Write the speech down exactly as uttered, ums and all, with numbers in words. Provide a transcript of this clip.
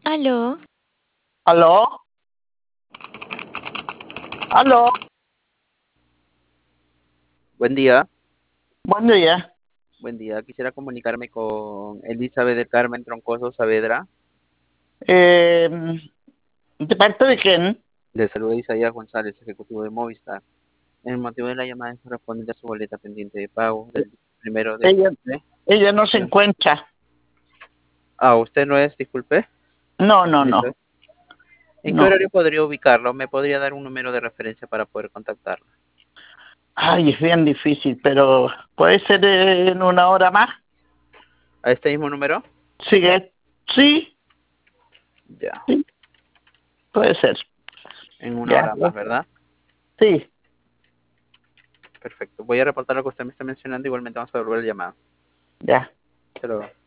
Aló, ¿Aló? ¿Aló? Buen día, Buen día. buen día. Quisiera comunicarme con Elizabeth del Carmen Troncoso Saavedra. Eh, ¿De parte de quién? Le saluda Isaías González, ejecutivo de Movistar. El motivo de la llamada es correspondiente a su boleta pendiente de pago del primero de Ella, octubre. ella no se encuentra. Ah, ¿usted no es? Disculpe, No, no, no, Elizabeth. ¿En qué no. horario podría ubicarlo? ¿Me podría dar un número de referencia para poder contactarlo? Ay, es bien difícil, pero puede ser en una hora más. ¿A este mismo número? Sigue. Sí, Ya, sí, puede ser. en una Ya, hora más, ¿verdad? sí, Perfecto. Voy a reportar lo que usted me está mencionando. Igualmente vamos a devolver la llamada. ya. Hasta luego.